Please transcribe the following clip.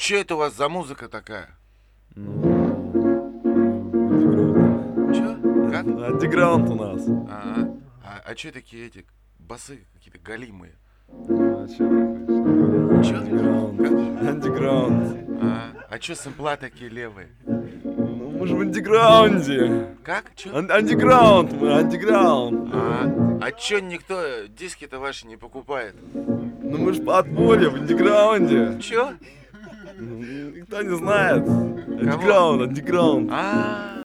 Че это у вас за музыка такая? Че? Как? Андеграунд у нас. А че такие эти басы какие-то галимые? А чё ты хочешь? Чё? Андеграунд. Андеграунд. А че сэмпла такие левые? Ну, мы же в андеграунде. Как? Че? Андеграунд, мы андеграунд. А че никто диски-то ваши не покупает? Ну мы же подполье в андеграунде. Че? Никто не знает. Андеграунд, андеграунд.